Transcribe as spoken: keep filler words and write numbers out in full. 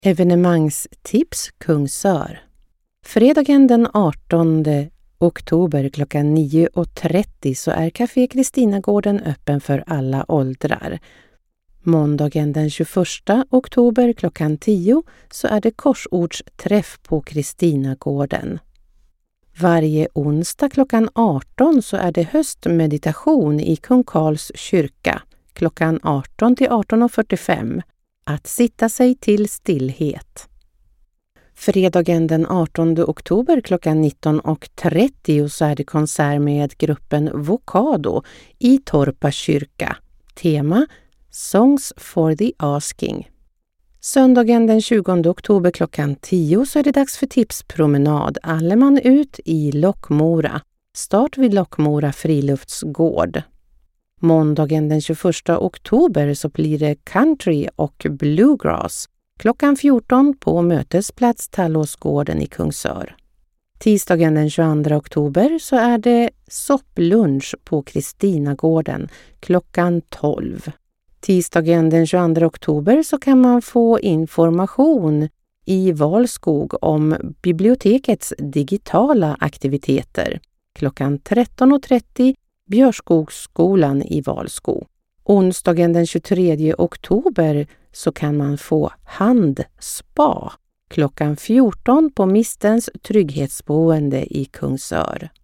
Evenemangstips Kungsör. Fredagen den artonde oktober klockan nio och trettio så är Café Kristinagården öppen för alla åldrar. Måndagen den tjugoförsta oktober klockan tio så är det korsordsträff på Kristinagården. Varje onsdag klockan arton så är det höstmeditation i Kung Karls kyrka klockan arton till arton och fyrtiofem. Att sitta sig till stillhet. Fredagen den artonde oktober klockan nitton och trettio så är det konsert med gruppen Vokado i Torpa kyrka. Tema Songs for the Asking. Söndagen den tjugonde oktober klockan tio så är det dags för tipspromenad. Alleman ut i Lockmora. Start vid Lockmora friluftsgård. Måndagen den tjugoförsta oktober så blir det country och bluegrass klockan fjorton på mötesplats Tallåsgården i Kungsör. Tisdagen den tjugoandra oktober så är det sopplunch på Kristinagården klockan tolv. Tisdagen den tjugoandra oktober så kan man få information i Valskog om bibliotekets digitala aktiviteter klockan tretton och trettio. Björskogsskolan i Valskog. Onsdagen den tjugotredje oktober så kan man få handspa klockan fjorton på Mistens trygghetsboende i Kungsör.